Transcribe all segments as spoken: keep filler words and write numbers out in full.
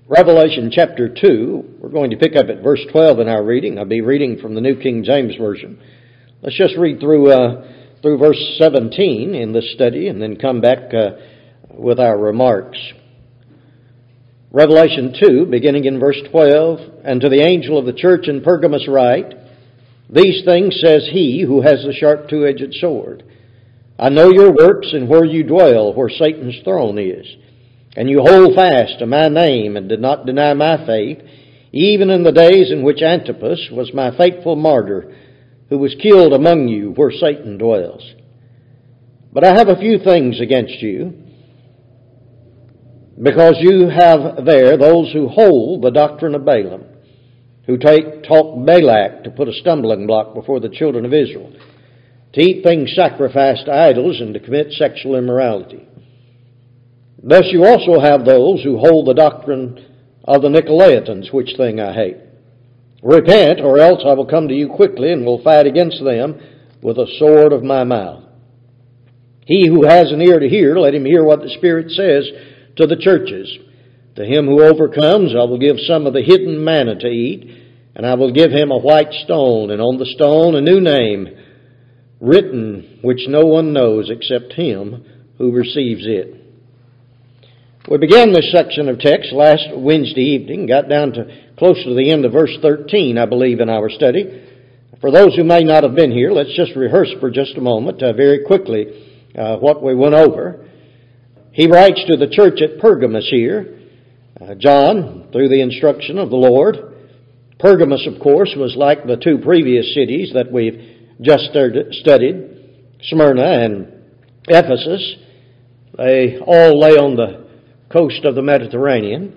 Revelation chapter two, we're going to pick up at verse twelve in our reading. I'll be reading from the New King James Version. Let's just read through uh, through verse seventeen in this study and then come back uh, with our remarks. Revelation two, beginning in verse twelve, "And to the angel of the church in Pergamos write, These things says he who has the sharp two-edged sword. I know your works and where you dwell, where Satan's throne is. And you hold fast to my name and did not deny my faith, even in the days in which Antipas was my faithful martyr, who was killed among you where Satan dwells. But I have a few things against you, because you have there those who hold the doctrine of Balaam, who take, taught Balak to put a stumbling block before the children of Israel, to eat things sacrificed to idols and to commit sexual immorality. Thus you also have those who hold the doctrine of the Nicolaitans, which thing I hate. Repent, or else I will come to you quickly and will fight against them with a sword of my mouth. He who has an ear to hear, let him hear what the Spirit says to the churches. To him who overcomes, I will give some of the hidden manna to eat, and I will give him a white stone, and on the stone a new name, written which no one knows except him who receives it." We began this section of text last Wednesday evening, got down to close to the end of verse thirteen, I believe, in our study. For those who may not have been here, let's just rehearse for just a moment, uh, very quickly, uh, what we went over. He writes to the church at Pergamos here, uh, John, through the instruction of the Lord. Pergamos, of course, was like the two previous cities that we've just studied, Smyrna and Ephesus. They all lay on the coast of the Mediterranean.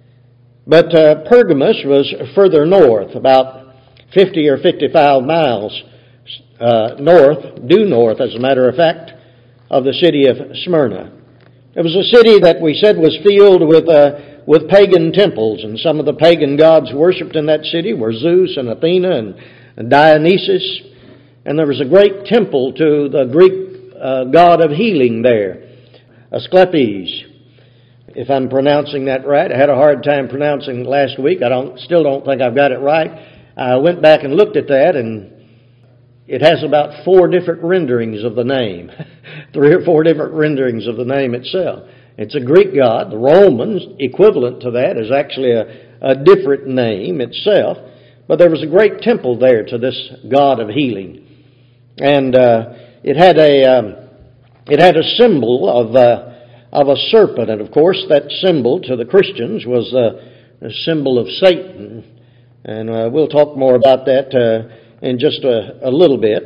But uh, Pergamos was further north, about fifty or fifty-five miles uh, north, due north, as a matter of fact, of the city of Smyrna. It was a city that we said was filled with uh, with pagan temples, and some of the pagan gods worshipped in that city were Zeus and Athena and, and Dionysus. And there was a great temple to the Greek uh, god of healing there, Asclepius. If I'm pronouncing that right. I had a hard time pronouncing it last week. I don't, still don't think I've got it right. I went back and looked at that, and it has about four different renderings of the name. Three or four different renderings of the name itself. It's a Greek god. The Romans, equivalent to that, is actually a, a different name itself. But there was a great temple there to this god of healing. And uh, it had a um, it had a symbol of uh, of a serpent, and of course that symbol to the Christians was uh, a symbol of Satan, and uh, we'll talk more about that uh, in just a, a little bit.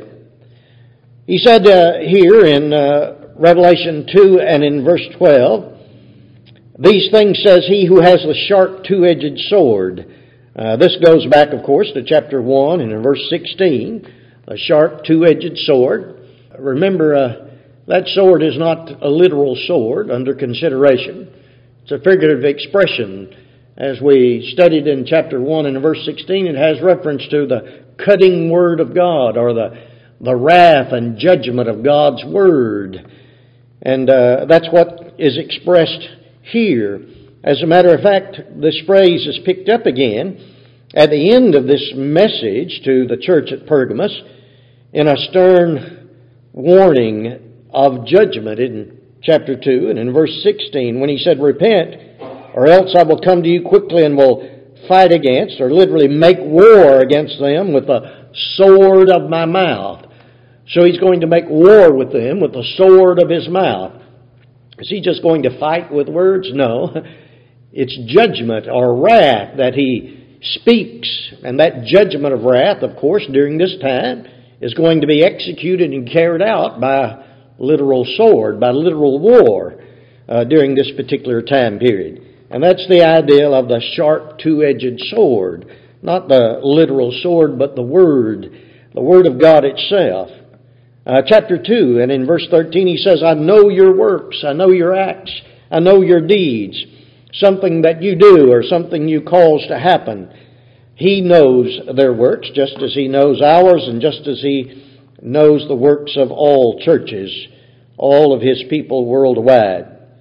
He said uh, here in uh, Revelation two and in verse twelve, "These things says he who has the sharp two-edged sword." Uh, this goes back, of course, to chapter one and in verse sixteen, a sharp two-edged sword. Remember, uh, that sword is not a literal sword under consideration. It's a figurative expression. As we studied in chapter one and verse sixteen, it has reference to the cutting word of God, or the, the wrath and judgment of God's word. And uh, that's what is expressed here. As a matter of fact, this phrase is picked up again at the end of this message to the church at Pergamos in a stern warning of judgment in chapter two and in verse sixteen, when he said, "Repent, or else I will come to you quickly and will fight against," or literally make war against them with the sword of my mouth. So he's going to make war with them with the sword of his mouth. Is he just going to fight with words? No. It's judgment or wrath that he speaks. And that judgment of wrath, of course, during this time is going to be executed and carried out by literal sword, by literal war uh, during this particular time period. And that's the ideal of the sharp two-edged sword. Not the literal sword, but the Word, the Word of God itself. Uh, chapter two, and in verse thirteen, he says, "I know your works, I know your acts, I know your deeds." Something that you do or something you cause to happen. He knows their works just as he knows ours, and just as he knows the works of all churches, all of his people worldwide.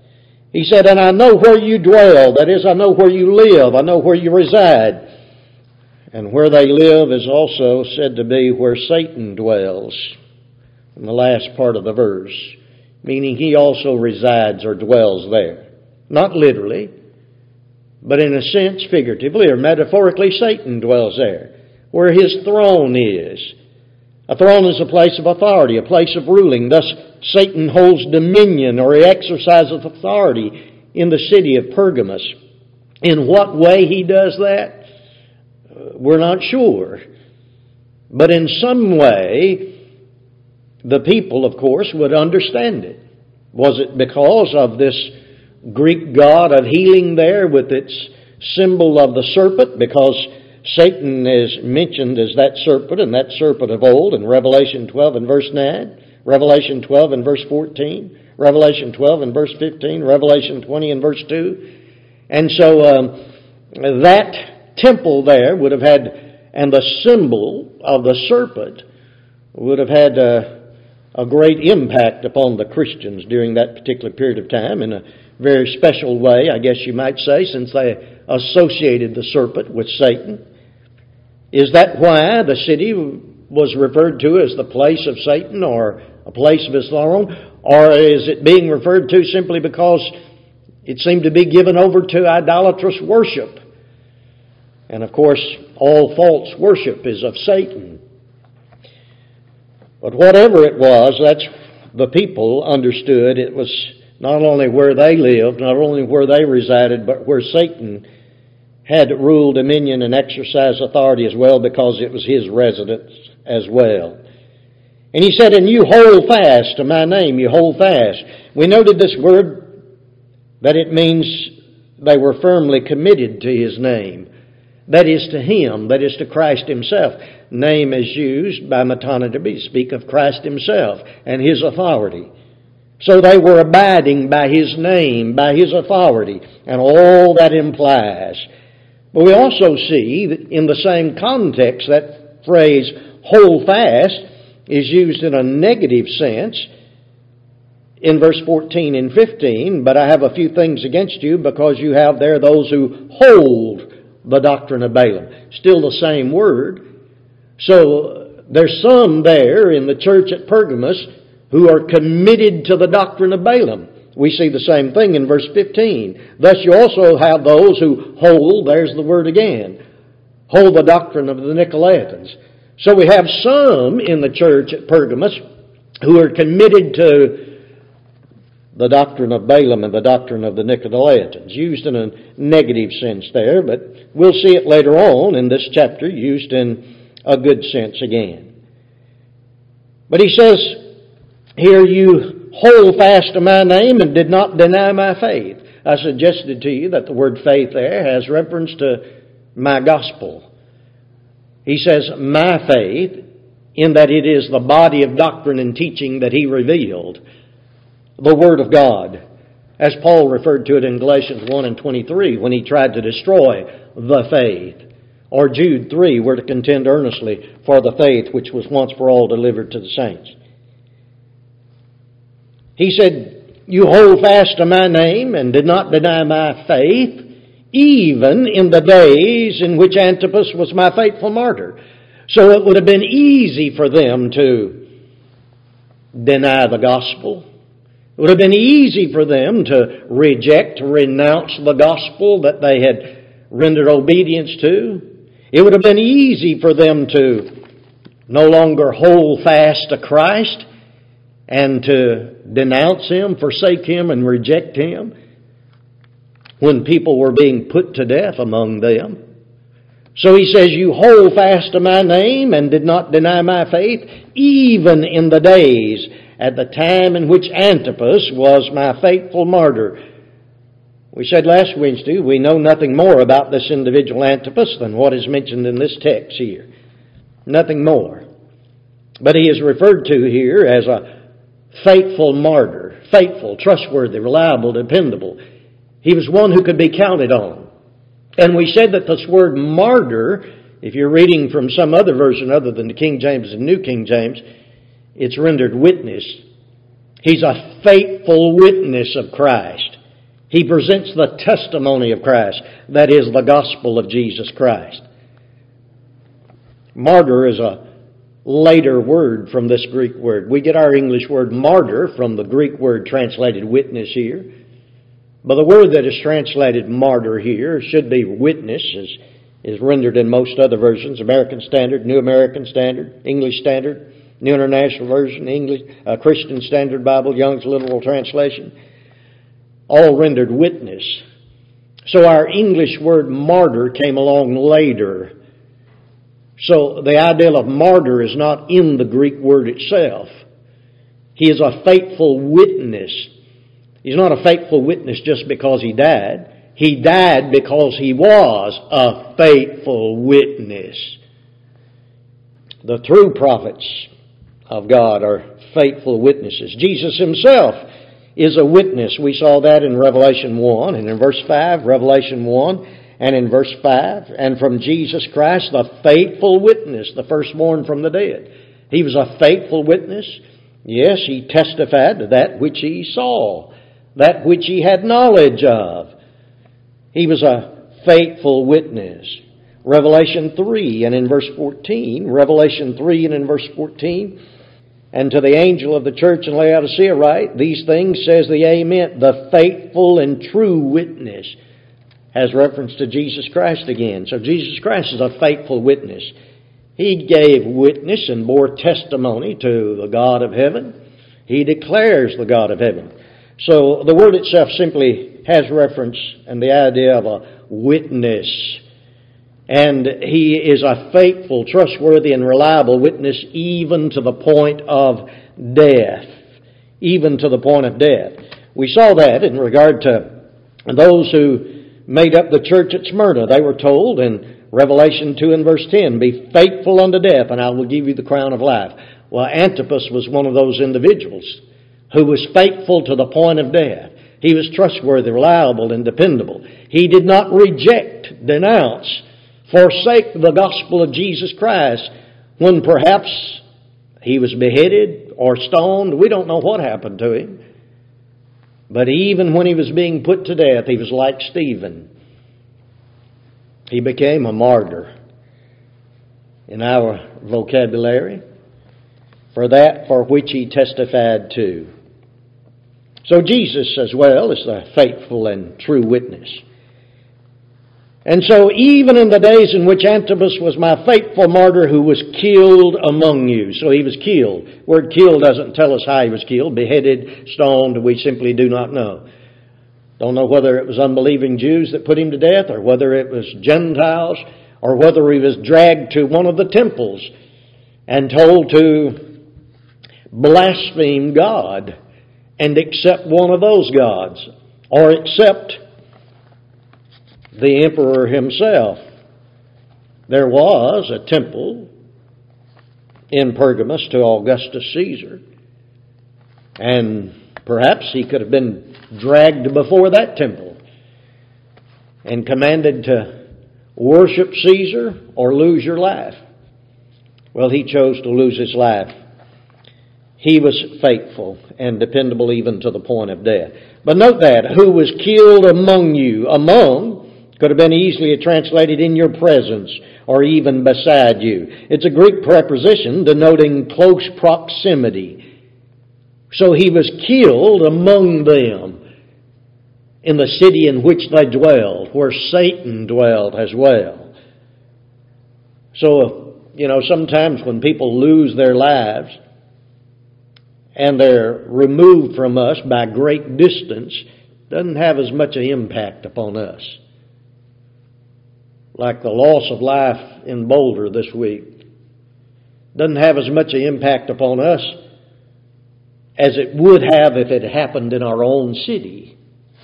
He said, and I know where you dwell. That is, I know where you live. I know where you reside. And where they live is also said to be where Satan dwells, in the last part of the verse, meaning he also resides or dwells there. Not literally, but in a sense figuratively or metaphorically, Satan dwells there, where his throne is. A throne is a place of authority, a place of ruling. Thus, Satan holds dominion, or he exercises authority in the city of Pergamos. In what way he does that, we're not sure. But in some way, the people, of course, would understand it. Was it because of this Greek god of healing there with its symbol of the serpent? Because Satan is mentioned as that serpent, and that serpent of old in Revelation twelve and verse nine, Revelation twelve and verse fourteen, Revelation twelve and verse fifteen, Revelation twenty and verse two. And so um, that temple there would have had, and the symbol of the serpent would have had a, a great impact upon the Christians during that particular period of time in a very special way, I guess you might say, since they associated the serpent with Satan. Is that why the city was referred to as the place of Satan or a place of his throne? Or is it being referred to simply because it seemed to be given over to idolatrous worship? And of course, all false worship is of Satan. But whatever it was, that's the people understood it was not only where they lived, not only where they resided, but where Satan had rule, dominion, and exercise authority as well, because it was his residence as well. And he said, and you hold fast to my name, you hold fast. We noted this word, that it means they were firmly committed to his name. That is to him, that is to Christ himself. Name is used by metonymy to speak of Christ himself and his authority. So they were abiding by his name, by his authority, and all that implies. But we also see that in the same context, that phrase, hold fast, is used in a negative sense in verse fourteen and fifteen. But I have a few things against you, because you have there those who hold the doctrine of Balaam. Still the same word. So there's some there in the church at Pergamos who are committed to the doctrine of Balaam. We see the same thing in verse fifteen. Thus you also have those who hold, there's the word again, hold the doctrine of the Nicolaitans. So we have some in the church at Pergamos who are committed to the doctrine of Balaam and the doctrine of the Nicolaitans, used in a negative sense there, but we'll see it later on in this chapter used in a good sense again. But he says here, you hold fast to my name and did not deny my faith. I suggested to you that the word faith there has reference to my gospel. He says my faith, in that it is the body of doctrine and teaching that he revealed. The Word of God, as Paul referred to it in Galatians one and twenty-three when he tried to destroy the faith. Or Jude three, we're to contend earnestly for the faith which was once for all delivered to the saints. He said, you hold fast to my name and did not deny my faith, even in the days in which Antipas was my faithful martyr. So it would have been easy for them to deny the gospel. It would have been easy for them to reject, to renounce the gospel that they had rendered obedience to. It would have been easy for them to no longer hold fast to Christ and to denounce Him, forsake Him, and reject Him when people were being put to death among them. So he says, you hold fast to my name and did not deny my faith, even in the days at the time in which Antipas was my faithful martyr. We said last Wednesday, we know nothing more about this individual Antipas than what is mentioned in this text here. Nothing more. But he is referred to here as a faithful martyr. Faithful, trustworthy, reliable, dependable. He was one who could be counted on. And we said that this word martyr, if you're reading from some other version other than the King James and New King James, it's rendered witness. He's a faithful witness of Christ. He presents the testimony of Christ, that is, the gospel of Jesus Christ. Martyr is a later word from this Greek word. We get our English word martyr from the Greek word translated witness here. But the word that is translated martyr here should be witness, as is rendered in most other versions: American Standard, New American Standard, English Standard, New International Version, English, uh, Christian Standard Bible, Young's Literal Translation. All rendered witness. So our English word martyr came along later. So the ideal of martyr is not in the Greek word itself. He is a faithful witness. He's not a faithful witness just because he died. He died because he was a faithful witness. The true prophets of God are faithful witnesses. Jesus himself is a witness. We saw that in Revelation one, and in verse five, Revelation one, and in verse five, and from Jesus Christ, the faithful witness, the firstborn from the dead. He was a faithful witness. Yes, he testified to that which he saw, that which he had knowledge of. He was a faithful witness. Revelation three, and in verse fourteen, Revelation three, and in verse fourteen, and to the angel of the church in Laodicea write, these things says the Amen, the faithful and true witness. Has reference to Jesus Christ again. So Jesus Christ is a faithful witness. He gave witness and bore testimony to the God of heaven. He declares the God of heaven. So the word itself simply has reference and the idea of a witness. And he is a faithful, trustworthy, and reliable witness even to the point of death. Even to the point of death. We saw that in regard to those who made up the church at Smyrna. They were told in Revelation two and verse ten, be faithful unto death, and I will give you the crown of life. Well, Antipas was one of those individuals who was faithful to the point of death. He was trustworthy, reliable, and dependable. He did not reject, denounce, forsake the gospel of Jesus Christ when perhaps he was beheaded or stoned. We don't know what happened to him. But even when he was being put to death, he was like Stephen. He became a martyr in our vocabulary for that for which he testified to. So Jesus as well is a faithful and true witness. And so even in the days in which Antipas was my faithful martyr who was killed among you. So he was killed. Word killed doesn't tell us how he was killed. Beheaded, stoned, we simply do not know. Don't know whether it was unbelieving Jews that put him to death, or whether it was Gentiles, or whether he was dragged to one of the temples and told to blaspheme God and accept one of those gods, or accept the emperor himself. There was a temple in Pergamos to Augustus Caesar, and perhaps he could have been dragged before that temple and commanded to worship Caesar or lose your life. Well, he chose to lose his life. He was faithful and dependable even to the point of death. But note that, who was killed among you. Among could have been easily translated in your presence or even beside you. It's a Greek preposition denoting close proximity. So he was killed among them in the city in which they dwelled, where Satan dwelled as well. So, you know, sometimes when people lose their lives and they're removed from us by great distance, it doesn't have as much an impact upon us. Like the loss of life in Boulder this week. Doesn't have as much an impact upon us as it would have if it happened in our own city.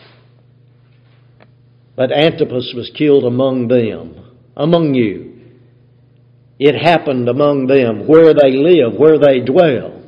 But Antipas was killed among them, among you. It happened among them, where they live, where they dwell.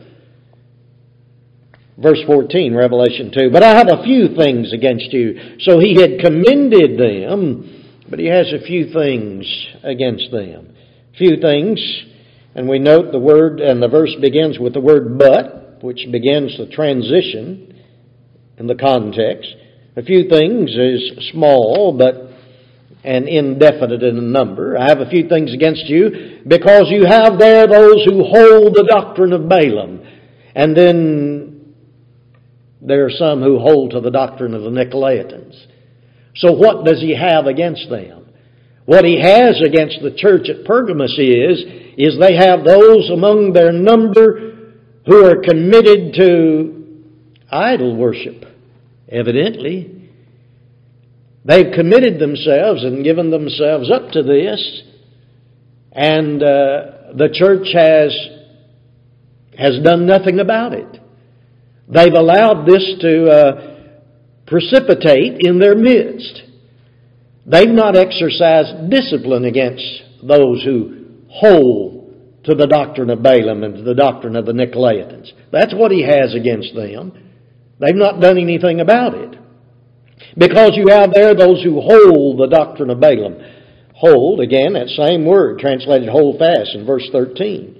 Verse fourteen, Revelation two. But I have a few things against you. So he had commended them, but he has a few things against them. Few things, and we note the word, and the verse begins with the word but, which begins the transition in the context. A few things is small, but and indefinite in number. I have a few things against you, because you have there those who hold the doctrine of Balaam. And then there are some who hold to the doctrine of the Nicolaitans. So what does he have against them? What he has against the church at Pergamos is, is they have those among their number who are committed to idol worship, evidently. They've committed themselves and given themselves up to this, and uh, the church has, has done nothing about it. They've allowed this to uh, precipitate in their midst. They've not exercised discipline against those who hold to the doctrine of Balaam and to the doctrine of the Nicolaitans. That's what he has against them. They've not done anything about it. Because you have there those who hold the doctrine of Balaam. Hold, again, that same word, translated hold fast in verse thirteen.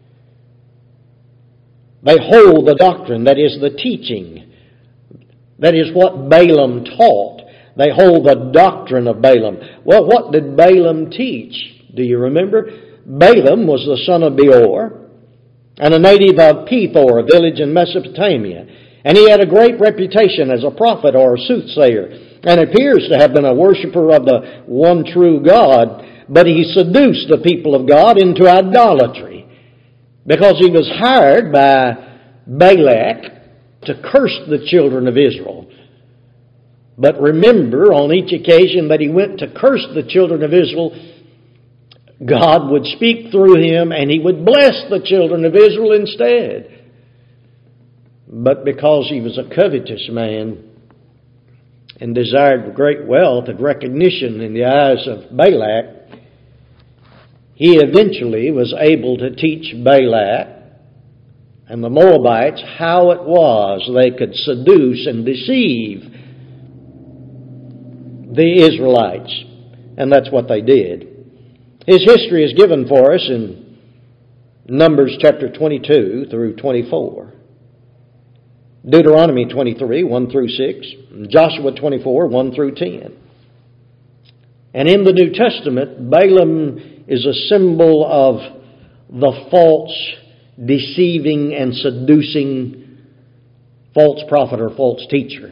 They hold the doctrine, that is the teaching. That is what Balaam taught. They hold the doctrine of Balaam. Well, what did Balaam teach? Do you remember? Balaam was the son of Beor and a native of Pethor, a village in Mesopotamia. And he had a great reputation as a prophet or a soothsayer, and appears to have been a worshiper of the one true God. But he seduced the people of God into idolatry, because he was hired by Balak to curse the children of Israel. But remember, on each occasion that he went to curse the children of Israel, God would speak through him and he would bless the children of Israel instead. But because he was a covetous man and desired great wealth and recognition in the eyes of Balak, he eventually was able to teach Balak and the Moabites how it was they could seduce and deceive the Israelites. And that's what they did. His history is given for us in Numbers chapter twenty-two through twenty-four. Deuteronomy twenty-three, one through six. Joshua twenty-four, one through ten. And in the New Testament, Balaam is a symbol of the false, deceiving, and seducing false prophet or false teacher.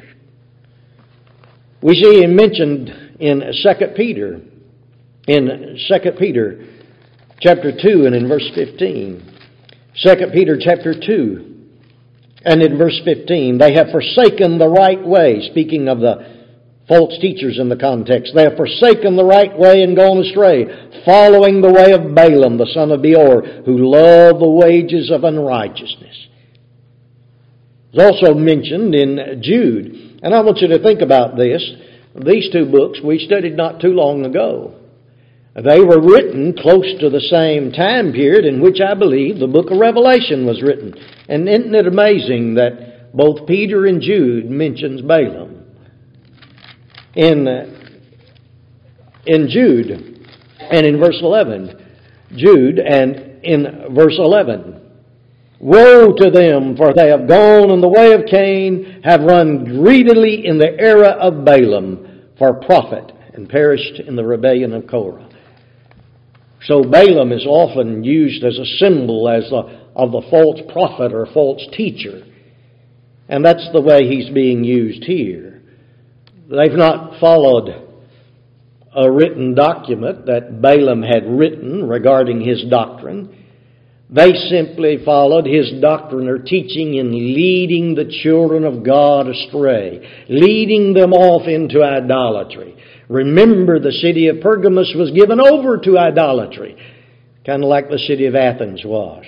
We see him mentioned in Second Peter, in Second Peter chapter two and in verse fifteen. Second Peter chapter two and in verse fifteen, they have forsaken the right way, speaking of the false teachers in the context. They have forsaken the right way and gone astray, following the way of Balaam, the son of Beor, who loved the wages of unrighteousness. It's also mentioned in Jude. And I want you to think about this. These two books we studied not too long ago. They were written close to the same time period in which I believe the book of Revelation was written. And isn't it amazing that both Peter and Jude mentions Balaam? In, in Jude and in verse eleven, Jude and in verse eleven, woe to them, for they have gone in the way of Cain, have run greedily in the era of Balaam for profit, and perished in the rebellion of Korah. So Balaam is often used as a symbol as the, of the false prophet or false teacher. And that's the way he's being used here. They've not followed a written document that Balaam had written regarding his doctrine. They simply followed his doctrine or teaching in leading the children of God astray, leading them off into idolatry. Remember, the city of Pergamos was given over to idolatry, kind of like the city of Athens was.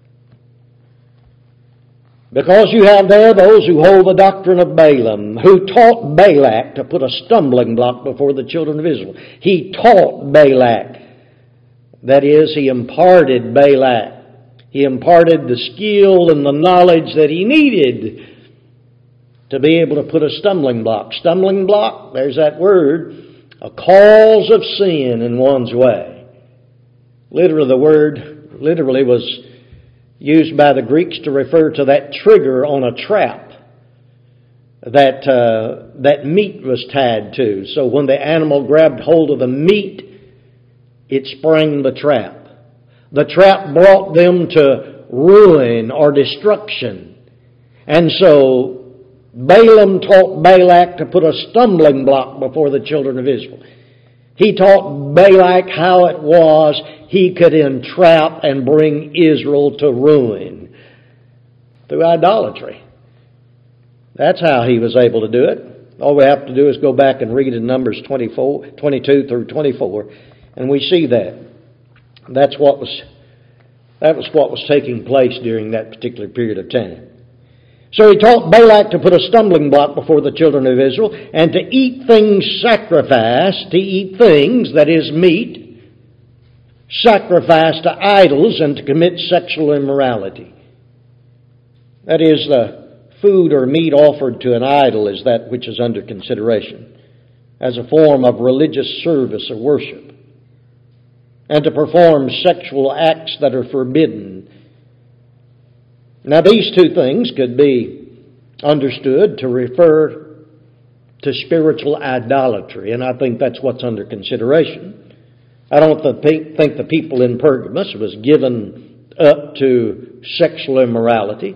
Because you have there those who hold the doctrine of Balaam, who taught Balak to put a stumbling block before the children of Israel. He taught Balak. That is, he imparted Balak. He imparted the skill and the knowledge that he needed to be able to put a stumbling block. Stumbling block, there's that word, a cause of sin in one's way. Literally, the word literally was used by the Greeks to refer to that trigger on a trap. that uh, that meat was tied to. So when the animal grabbed hold of the meat, it sprang the trap. The trap brought them to ruin or destruction. And so Balaam taught Balak to put a stumbling block before the children of Israel. He taught Balak how it was he could entrap and bring Israel to ruin through idolatry. That's how he was able to do it. All we have to do is go back and read in Numbers twenty-four, twenty-two through twenty-four, and we see that. That's what was that was what was taking place during that particular period of time. So he taught Balak to put a stumbling block before the children of Israel and to eat things sacrificed, to eat things, that is meat, sacrificed to idols, and to commit sexual immorality. That is, the food or meat offered to an idol is that which is under consideration as a form of religious service or worship, and to perform sexual acts that are forbidden. Now, these two things could be understood to refer to spiritual idolatry, and I think that's what's under consideration. I don't think the people in Pergamos was given up to sexual immorality.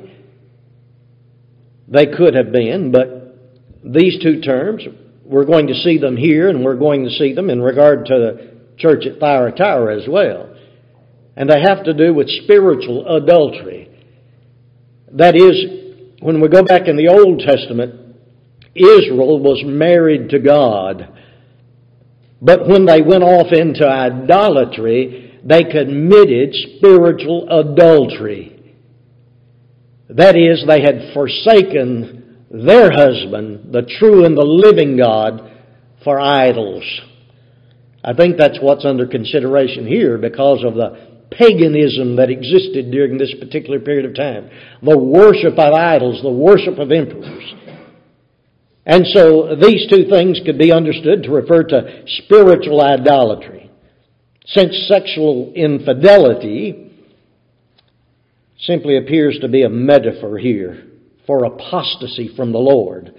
They could have been, but these two terms, we're going to see them here, and we're going to see them in regard to the church at Thyatira as well. And they have to do with spiritual adultery. That is, when we go back in the Old Testament, Israel was married to God. But when they went off into idolatry, they committed spiritual adultery. That is, they had forsaken their husband, the true and the living God, for idols. I think that's what's under consideration here because of the paganism that existed during this particular period of time. The worship of idols, the worship of emperors. And so these two things could be understood to refer to spiritual idolatry. Since sexual infidelity simply appears to be a metaphor here for apostasy from the Lord.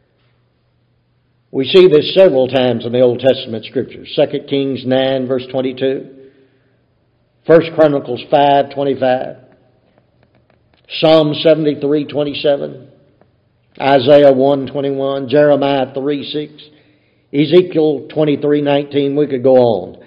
We see this several times in the Old Testament Scriptures. Second Kings nine, verse twenty-two. First Chronicles five, twenty-five. Psalm seventy-three, twenty-seven. Isaiah one, twenty-one. Jeremiah three, six. Ezekiel twenty-three, nineteen. We could go on.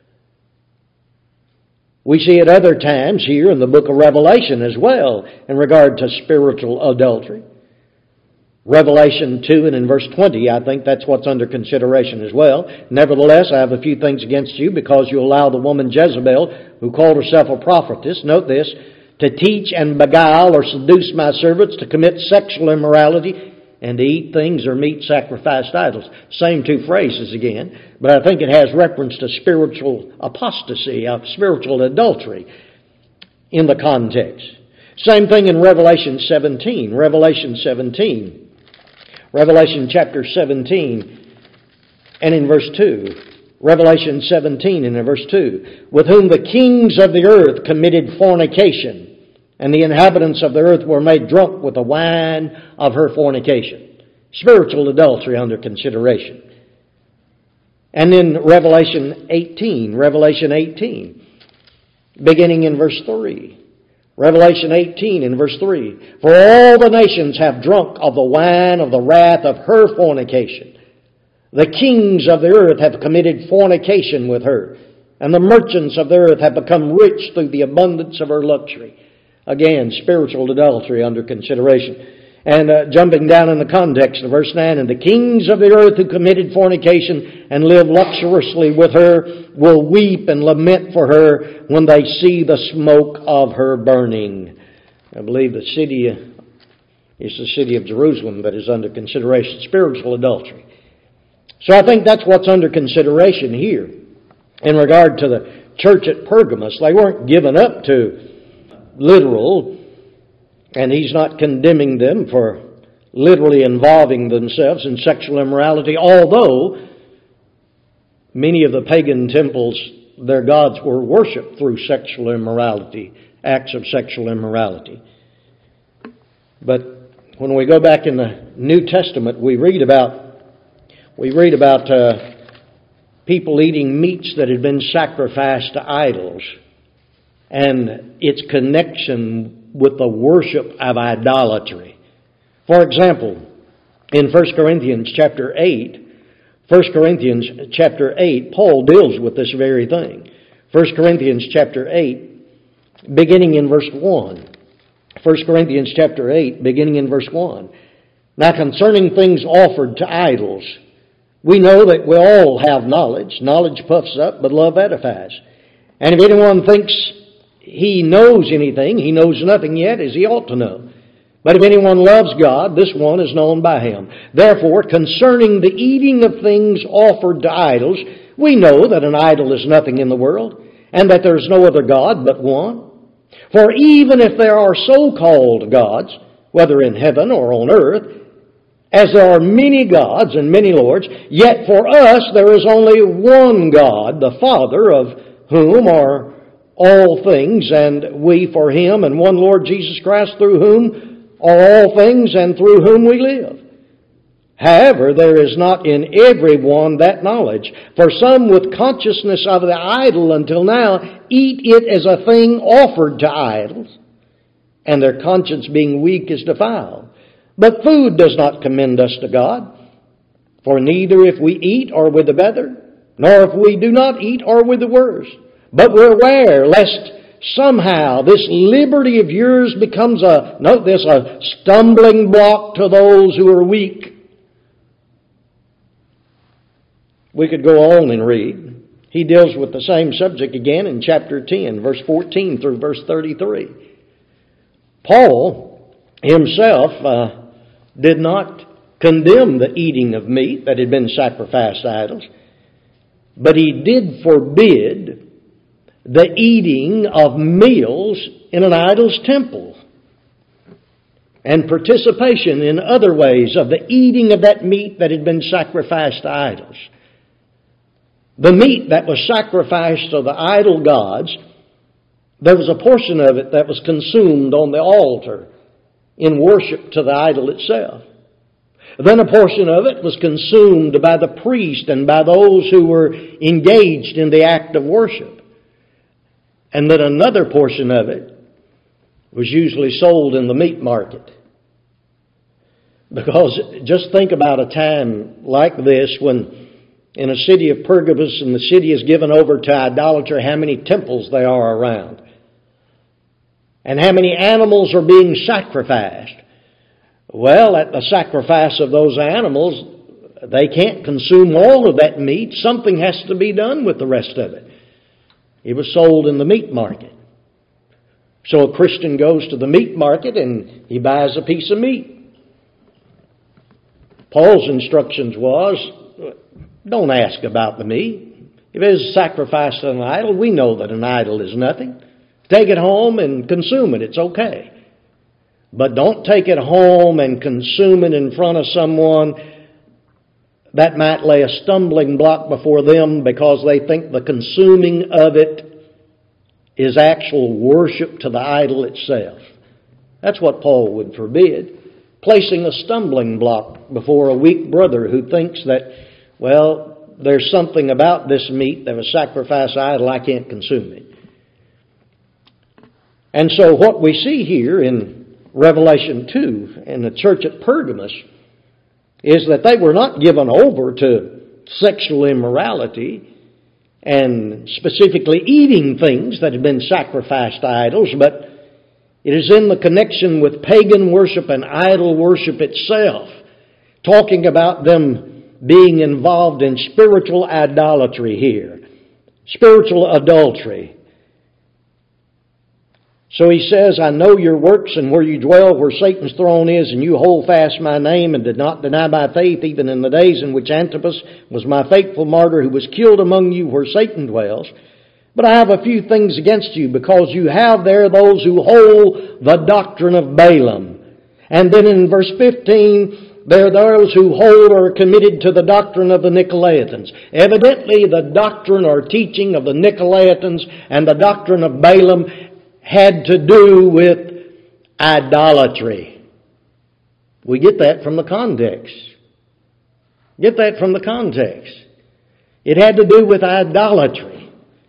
We see it other times here in the book of Revelation as well in regard to spiritual adultery. Revelation two and in verse twenty, I think that's what's under consideration as well. Nevertheless, I have a few things against you because you allow the woman Jezebel, who called herself a prophetess, note this, to teach and beguile or seduce my servants to commit sexual immorality and to eat things or meat sacrificed to idols. Same two phrases again, but I think it has reference to spiritual apostasy, of spiritual adultery in the context. Same thing in Revelation seventeen. Revelation seventeen. Revelation chapter seventeen and in verse two. Revelation seventeen and in verse two. With whom the kings of the earth committed fornication, and the inhabitants of the earth were made drunk with the wine of her fornication. Spiritual adultery under consideration. And then Revelation eighteen. Revelation eighteen. Beginning in verse three. Revelation eighteen in verse three. For all the nations have drunk of the wine of the wrath of her fornication. The kings of the earth have committed fornication with her, and the merchants of the earth have become rich through the abundance of her luxury. Again, spiritual adultery under consideration. And uh, jumping down in the context of verse nine, and the kings of the earth who committed fornication and live luxuriously with her will weep and lament for her when they see the smoke of her burning. I believe the city is the city of Jerusalem that is under consideration, spiritual adultery. So I think that's what's under consideration here in regard to the church at Pergamos. They weren't given up to literal, and he's not condemning them for literally involving themselves in sexual immorality, although many of the pagan temples, their gods were worshipped through sexual immorality, acts of sexual immorality. But when we go back in the New Testament, we read about we read about uh, people eating meats that had been sacrificed to idols, and its connection with the worship of idolatry. For example, in First Corinthians chapter eight, First Corinthians chapter eight, Paul deals with this very thing. First Corinthians chapter eight, beginning in verse one. First Corinthians chapter eight, beginning in verse one. Now concerning things offered to idols, we know that we all have knowledge. Knowledge puffs up, but love edifies. And if anyone thinks he knows anything, he knows nothing yet as he ought to know. But if anyone loves God, this one is known by him. Therefore, concerning the eating of things offered to idols, we know that an idol is nothing in the world, and that there is no other God but one. For even if there are so-called gods, whether in heaven or on earth, as there are many gods and many lords, yet for us there is only one God, the Father, of whom are all things, and we for Him, and one Lord Jesus Christ, through whom are all things, and through whom we live. However, there is not in every one that knowledge. For some with consciousness of the idol until now eat it as a thing offered to idols, and their conscience being weak is defiled. But food does not commend us to God. For neither if we eat are we the better, nor if we do not eat are we the worse. But we're aware lest somehow this liberty of yours becomes a, note this, a stumbling block to those who are weak. We could go on and read. He deals with the same subject again in chapter ten, verse fourteen through verse thirty-three. Paul himself uh, did not condemn the eating of meat that had been sacrificed to idols, but he did forbid the eating of meals in an idol's temple and participation in other ways of the eating of that meat that had been sacrificed to idols. The meat that was sacrificed to the idol gods, there was a portion of it that was consumed on the altar in worship to the idol itself. Then a portion of it was consumed by the priest and by those who were engaged in the act of worship. And then another portion of it was usually sold in the meat market. Because just think about a time like this when in a city of Pergamos and the city is given over to idolatry, how many temples there are around. And how many animals are being sacrificed. Well, at the sacrifice of those animals, they can't consume all of that meat. Something has to be done with the rest of it. It was sold in the meat market. So a Christian goes to the meat market and he buys a piece of meat. Paul's instructions was, don't ask about the meat. If it is sacrificed to an idol, we know that an idol is nothing. Take it home and consume it. It's okay. But don't take it home and consume it in front of someone. That might lay a stumbling block before them because they think the consuming of it is actual worship to the idol itself. That's what Paul would forbid. Placing a stumbling block before a weak brother who thinks that, well, there's something about this meat that was sacrificed to idol, I can't consume it. And so what we see here in Revelation two in the church at Pergamos is that they were not given over to sexual immorality and specifically eating things that had been sacrificed to idols, but it is in the connection with pagan worship and idol worship itself, talking about them being involved in spiritual idolatry here, spiritual adultery. So he says, I know your works and where you dwell, where Satan's throne is, and you hold fast my name and did not deny my faith, even in the days in which Antipas was my faithful martyr, who was killed among you where Satan dwells. But I have a few things against you, because you have there those who hold the doctrine of Balaam. And then in verse fifteen, there are those who hold or are committed to the doctrine of the Nicolaitans. Evidently, the doctrine or teaching of the Nicolaitans and the doctrine of Balaam had to do with idolatry. We get that from the context. Get that from the context. It had to do with idolatry.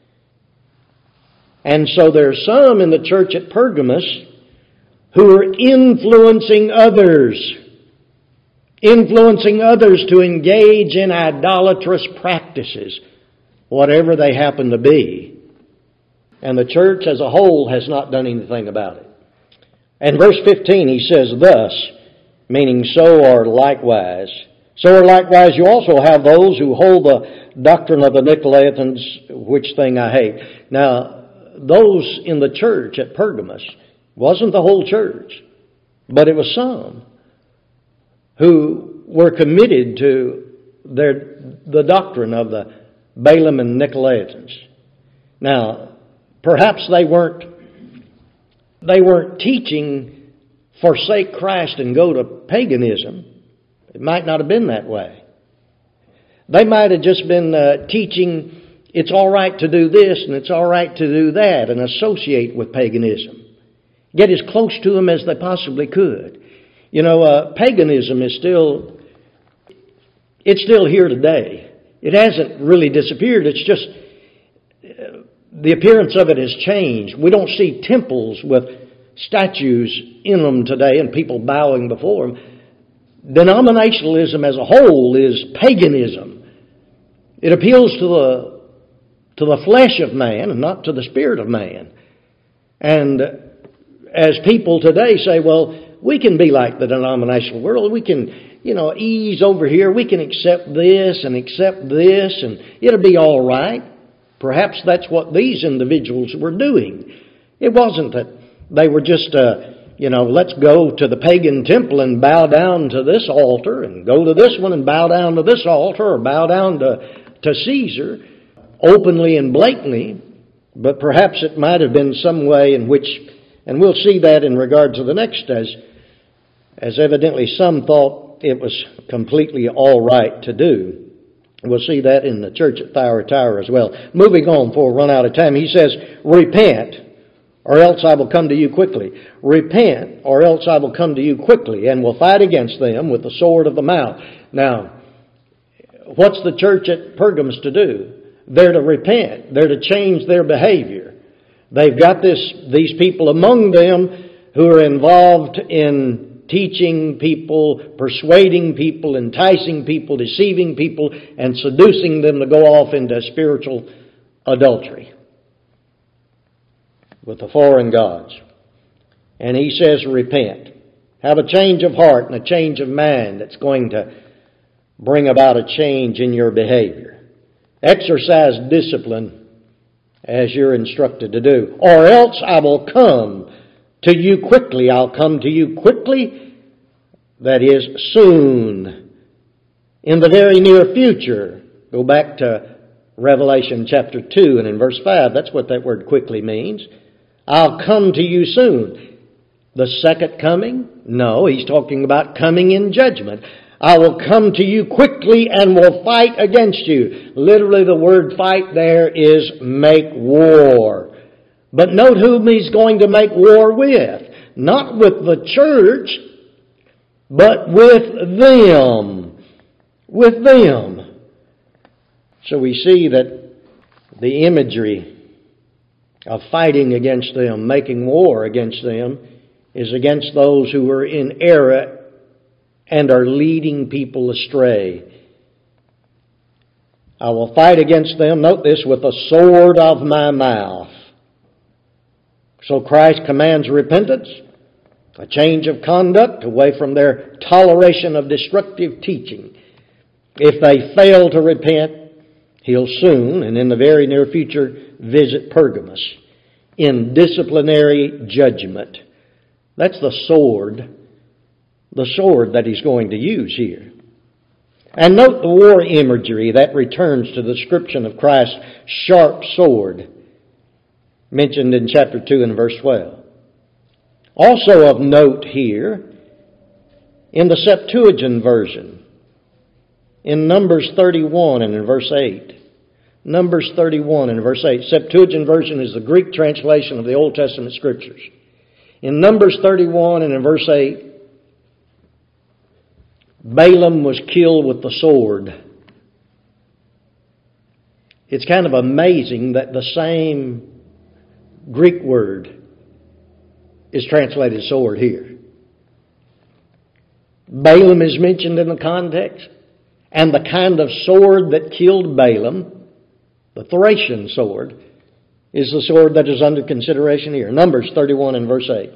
And so there are some in the church at Pergamos who are influencing others. Influencing others to engage in idolatrous practices, whatever they happen to be. And the church as a whole has not done anything about it. And verse fifteen, he says, thus, meaning so or likewise. So or likewise you also have those who hold the doctrine of the Nicolaitans, which thing I hate. Now, those in the church at Pergamos wasn't the whole church, but it was some who were committed to their the doctrine of the Balaam and Nicolaitans. Now, perhaps they weren't they weren't teaching forsake Christ and go to paganism. It might not have been that way. They might have just been uh, teaching it's all right to do this and it's all right to do that and associate with paganism. Get as close to them as they possibly could. You know, uh, paganism is still, it's still here today. It hasn't really disappeared. It's just, uh, the appearance of it has changed. We don't see temples with statues in them today and people bowing before them. Denominationalism as a whole is paganism. It appeals to the, to the flesh of man and not to the spirit of man. And as people today say, well, we can be like the denominational world. We can, you know, ease over here. We can accept this and accept this and it'll be all right. Perhaps that's what these individuals were doing. It wasn't that they were just, uh, you know, let's go to the pagan temple and bow down to this altar and go to this one and bow down to this altar or bow down to, to Caesar openly and blatantly. But perhaps it might have been some way in which, and we'll see that in regard to the next, as as evidently some thought it was completely all right to do. We'll see that in the church at Thyatira as well. Moving on before we run out of time, he says, repent, or else I will come to you quickly. Repent, or else I will come to you quickly, and will fight against them with the sword of the mouth. Now, what's the church at Pergamos to do? They're to repent. They're to change their behavior. They've got this these people among them who are involved in teaching people, persuading people, enticing people, deceiving people, and seducing them to go off into spiritual adultery with the foreign gods. And he says, repent. Have a change of heart and a change of mind that's going to bring about a change in your behavior. Exercise discipline as you're instructed to do. Or else I will come to you quickly. I'll come to you quickly. That is, soon. In the very near future. Go back to Revelation chapter two and in verse five. That's what that word quickly means. I'll come to you soon. The second coming? No, he's talking about coming in judgment. I will come to you quickly and will fight against you. Literally the word fight there is make war. But note whom he's going to make war with. Not with the church, but with them. With them. So we see that the imagery of fighting against them, making war against them, is against those who are in error and are leading people astray. I will fight against them, note this, with the sword of my mouth. So Christ commands repentance, a change of conduct away from their toleration of destructive teaching. If they fail to repent, He'll soon, and in the very near future, visit Pergamos in disciplinary judgment. That's the sword, the sword that He's going to use here. And note the war imagery that returns to the description of Christ's sharp sword mentioned in chapter two and verse twelve. Also of note here, in the Septuagint version, in Numbers thirty-one and in verse eight. Numbers thirty-one and verse eight. Septuagint version is the Greek translation of the Old Testament Scriptures. In Numbers thirty-one and in verse eight, Balaam was killed with the sword. It's kind of amazing that the same Greek word is translated sword here. Balaam is mentioned in the context, and the kind of sword that killed Balaam, the Thracian sword, is the sword that is under consideration here. Numbers thirty-one and verse eight.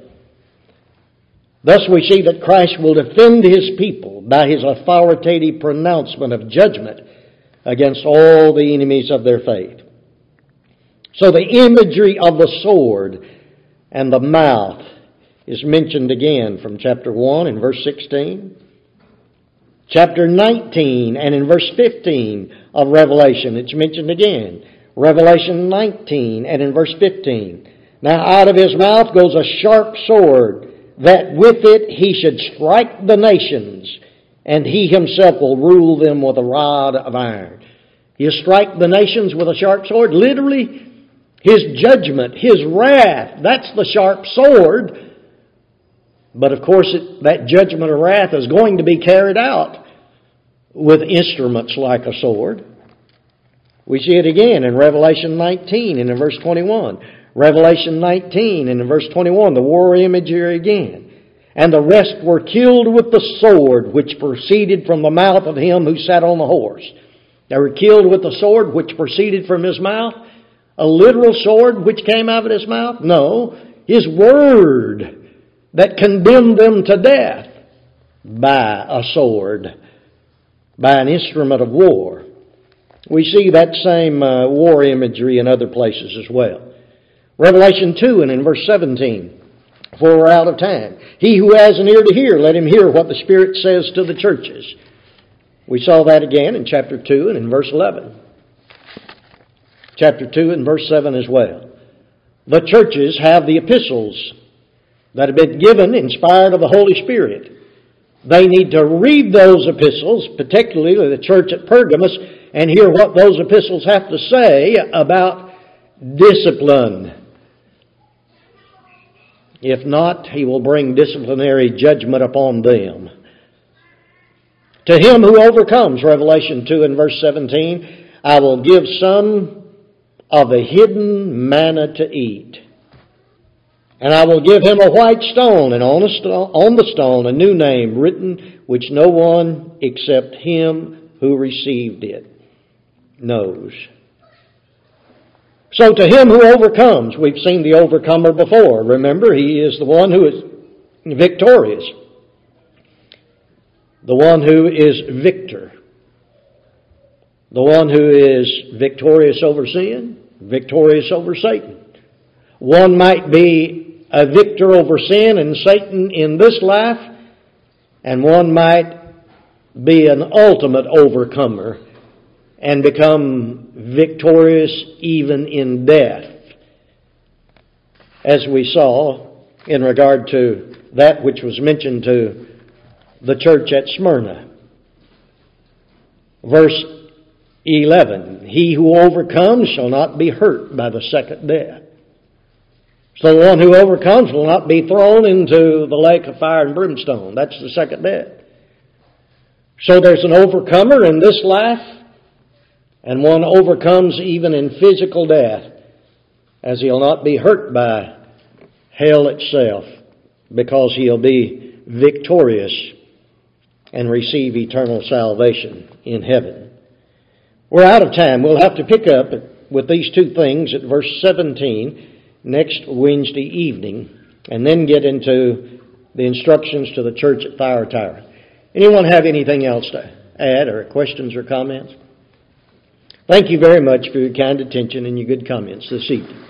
Thus we see that Christ will defend His people by His authoritative pronouncement of judgment against all the enemies of their faith. So the imagery of the sword and the mouth is mentioned again from chapter one and verse sixteen. Chapter nineteen and in verse fifteen of Revelation, it's mentioned again. Revelation nineteen and in verse fifteen. Now out of His mouth goes a sharp sword, that with it He should strike the nations, and He Himself will rule them with a rod of iron. He'll strike the nations with a sharp sword. Literally, His judgment, His wrath, that's the sharp sword. But of course, it, that judgment or wrath is going to be carried out with instruments like a sword. We see it again in Revelation nineteen and in verse twenty-one. Revelation nineteen and in verse twenty-one, the war imagery again. And the rest were killed with the sword which proceeded from the mouth of him who sat on the horse. They were killed with the sword which proceeded from his mouth. A literal sword which came out of his mouth? No. His word that condemned them to death by a sword, by an instrument of war. We see that same uh, war imagery in other places as well. Revelation two and in verse seventeen, for we're out of time. He who has an ear to hear, let him hear what the Spirit says to the churches. We saw that again in chapter two and in verse eleven. Chapter two and verse seven as well. The churches have the epistles that have been given, inspired of the Holy Spirit. They need to read those epistles, particularly the church at Pergamos, and hear what those epistles have to say about discipline. If not, He will bring disciplinary judgment upon them. To him who overcomes, Revelation two and verse seventeen, I will give some of the hidden manna to eat. And I will give him a white stone, and on, a stone, on the stone a new name written, which no one except him who received it knows. So to him who overcomes, we've seen the overcomer before. Remember, he is the one who is victorious. The one who is victor. The one who is victorious over sin, victorious over Satan. One might be a victor over sin and Satan in this life, and one might be an ultimate overcomer and become victorious even in death, as we saw in regard to that which was mentioned to the church at Smyrna. Verse eleven, he who overcomes shall not be hurt by the second death. So the one who overcomes will not be thrown into the lake of fire and brimstone. That's the second death. So there's an overcomer in this life, and one overcomes even in physical death, as he'll not be hurt by hell itself, because he'll be victorious and receive eternal salvation in heaven. We're out of time. We'll have to pick up with these two things at verse seventeen next Wednesday evening, and then get into the instructions to the church at Thyatira. Anyone have anything else to add, or questions or comments? Thank you very much for your kind attention and your good comments this evening.